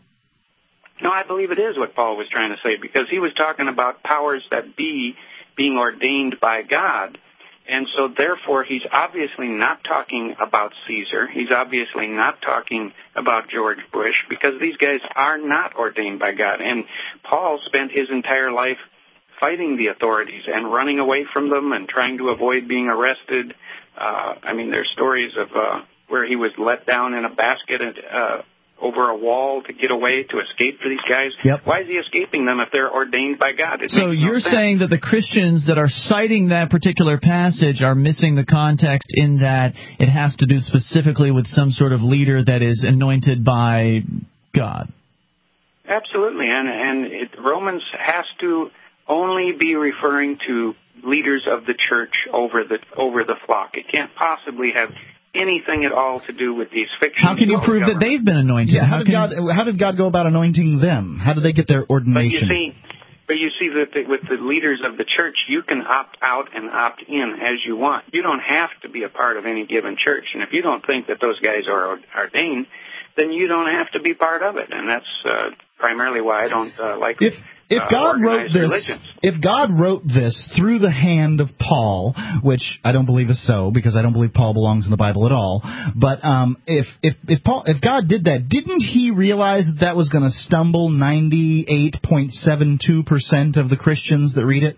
No, I believe it is what Paul was trying to say, because he was talking about powers that be being ordained by God. And so, therefore, he's obviously not talking about Caesar. He's obviously not talking about George Bush, because these guys are not ordained by God. And Paul spent his entire life fighting the authorities and running away from them and trying to avoid being arrested. Uh, I mean, there's stories of uh, where he was let down in a basket at, uh, over a wall to get away, to escape for these guys. Yep. Why is he escaping them if they're ordained by God? It so makes you're no sense. saying that the Christians that are citing that particular passage are missing the context in that it has to do specifically with some sort of leader that is anointed by God? Absolutely, and, and it, Romans has to only be referring to leaders of the church over the over the flock. It can't possibly have anything at all to do with these fictions. How can you prove that they've been anointed? Yeah, how, how did God? How did God go about anointing them? How did they get their ordination? But you see, but you see that the, with the leaders of the church, you can opt out and opt in as you want. You don't have to be a part of any given church, and if you don't think that those guys are ordained, then you don't have to be part of it, and that's uh, primarily why I don't uh, like. If if God uh, wrote this, religions. if God wrote this through the hand of Paul, which I don't believe is so, because I don't believe Paul belongs in the Bible at all. But um, if if if Paul, if God did that, didn't he realize that that was going to stumble ninety-eight point seven two percent of the Christians that read it?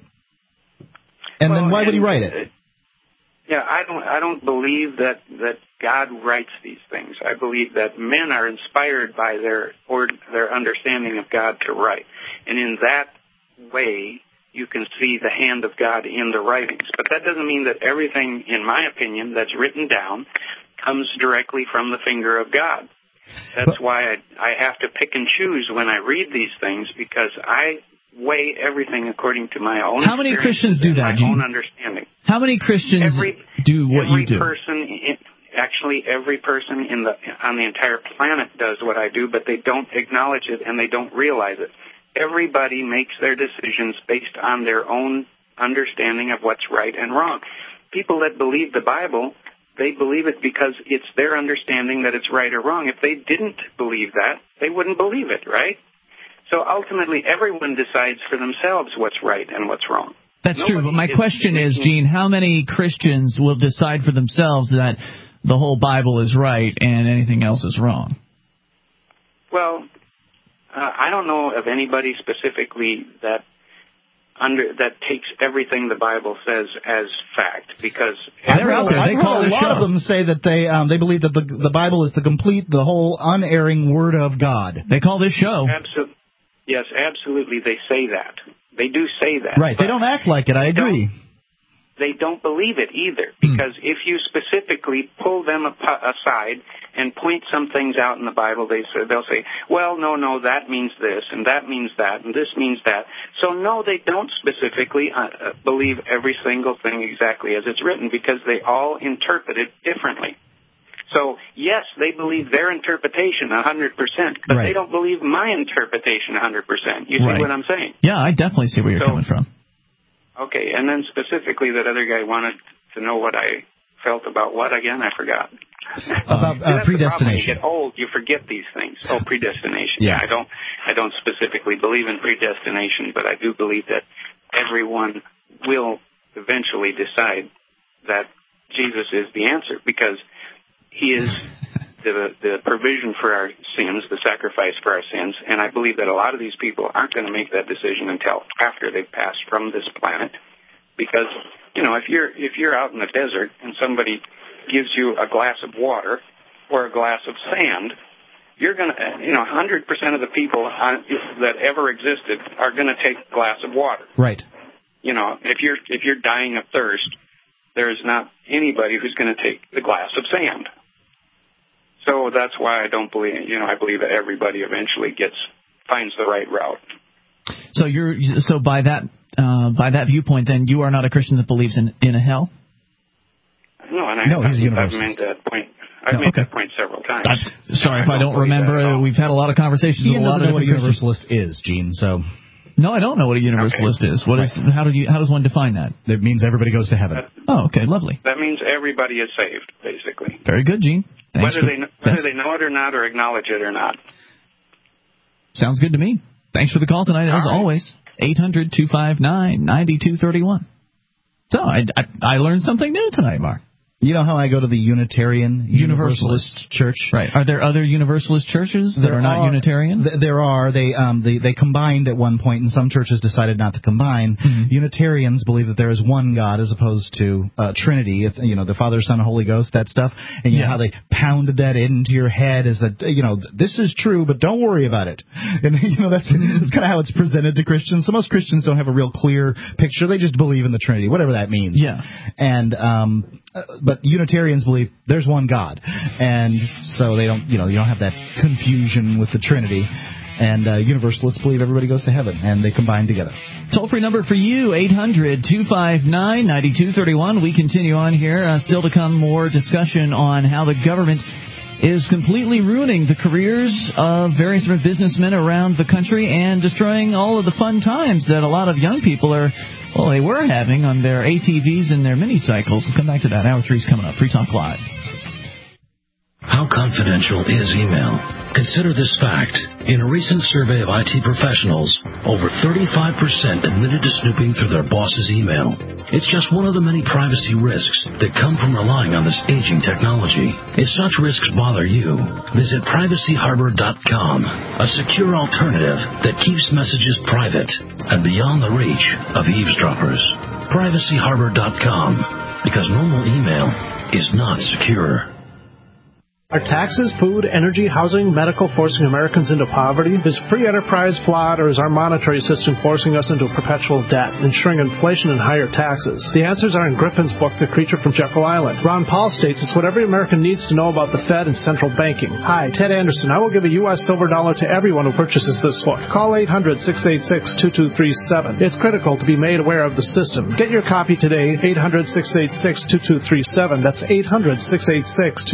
And well, then why and, would he write it? Yeah, I don't. I don't believe that that God writes these things. I believe that men are inspired by their or their understanding of God to write, and in that way, you can see the hand of God in the writings. But that doesn't mean that everything, in my opinion, that's written down comes directly from the finger of God. That's why I, I have to pick and choose when I read these things, because I weigh everything according to my own. How many Christians do that, my Gene? own understanding. How many Christians every, do what every you do? Person in, actually, every person in the on the entire planet does what I do, but they don't acknowledge it and they don't realize it. Everybody makes their decisions based on their own understanding of what's right and wrong. People that believe the Bible, they believe it because it's their understanding that it's right or wrong. If they didn't believe that, they wouldn't believe it, right? So ultimately, everyone decides for themselves what's right and what's wrong. That's Nobody true, but my is question is, making... Gene, how many Christians will decide for themselves that the whole Bible is right and anything else is wrong? Well, uh, I don't know of anybody specifically that under that takes everything the Bible says as fact, because I've heard, I've heard a lot of them say that they um, they believe that the the Bible is the complete, the whole unerring Word of God. They call this show. Absolutely. Yes, absolutely. They say that. They do say that. Right. They don't act like it. I agree. they don't believe it either, because if you specifically pull them aside and point some things out in the Bible, they say, they'll say, well, no, no, that means this, and that means that, and this means that. So, no, they don't specifically uh, believe every single thing exactly as it's written, because they all interpret it differently. So, yes, they believe their interpretation one hundred percent, but right. they don't believe my interpretation one hundred percent. You see right. what I'm saying? Yeah, I definitely see where you're so, coming from. Okay, and then specifically that other guy wanted to know what I felt about what again? I forgot. About uh, See, predestination. When you get old, you forget these things. Oh, predestination. Yeah. I don't. I don't specifically believe in predestination, but I do believe that everyone will eventually decide that Jesus is the answer, because He is the the provision for our sins, the sacrifice for our sins, and I believe that a lot of these people aren't going to make that decision until after they've passed from this planet, because you know if you're if you're out in the desert and somebody gives you a glass of water or a glass of sand, you're going to you know one hundred percent of the people on, that ever existed are going to take a glass of water. Right. You know if you're if you're dying of thirst, there's not anybody who's going to take the glass of sand. So that's why I don't believe, you know, I believe that everybody eventually gets, finds the right route. So you're, so by that, uh, by that viewpoint, then you are not a Christian that believes in, in a hell? No, and I, no, he's I've, a I've made that point. I've no, made okay. that point several times. That's, sorry no, if I don't, don't remember. We've had a lot of conversations Ian with a lot doesn't of know what a Christians. universalist is, Gene. So. No, I don't know what a universalist okay. is. What right. is? How do you? How does one define that? It means everybody goes to heaven. That, oh, okay, lovely. That means everybody is saved, basically. Very good, Gene. Thanks whether for, they whether they know it or not, or acknowledge it or not. Sounds good to me. Thanks for the call tonight, All as right. always. eight hundred two five nine nine two three one. So I, I I learned something new tonight, Mark. You know how I go to the Unitarian Universalist, Universalist Church? Right. Are there other Universalist churches that there are not are, Unitarian? Th- there are. They um they, they combined at one point, and some churches decided not to combine. Mm-hmm. Unitarians believe that there is one God as opposed to uh, Trinity. It's, you know, the Father, Son, Holy Ghost, that stuff. And you yeah. know how they pounded that into your head is that, you know, this is true, but don't worry about it. And, you know, that's, that's kind of how it's presented to Christians. So most Christians don't have a real clear picture. They just believe in the Trinity, whatever that means. Yeah. And, um... Uh, but Unitarians believe there's one God, and so they don't, you know, you don't have that confusion with the Trinity. And uh, Universalists believe everybody goes to heaven, and they combine together. Toll-free number for you, eight hundred two five nine nine two three one. We continue on here. Uh, still to come, more discussion on how the government is completely ruining the careers of various different businessmen around the country and destroying all of the fun times that a lot of young people are, well, they were having on their A T Vs and their mini-cycles. We'll come back to that. Hour three's coming up. Free Talk Live. How confidential is email? Consider this fact. In a recent survey of I T professionals, over thirty-five percent admitted to snooping through their boss's email. It's just one of the many privacy risks that come from relying on this aging technology. If such risks bother you, visit privacy harbor dot com, a secure alternative that keeps messages private and beyond the reach of eavesdroppers. privacy harbor dot com, because normal email is not secure. Are taxes, food, energy, housing, medical forcing Americans into poverty? Is free enterprise flawed, or is our monetary system forcing us into perpetual debt, ensuring inflation and higher taxes? The answers are in Griffin's book, The Creature from Jekyll Island. Ron Paul states it's what every American needs to know about the Fed and central banking. Hi, Ted Anderson. I will give a U S silver dollar to everyone who purchases this book. Call eight hundred six eight six two two three seven. It's critical to be made aware of the system. Get your copy today, eight hundred six eight six two two three seven. That's eight hundred six eight six two two three seven.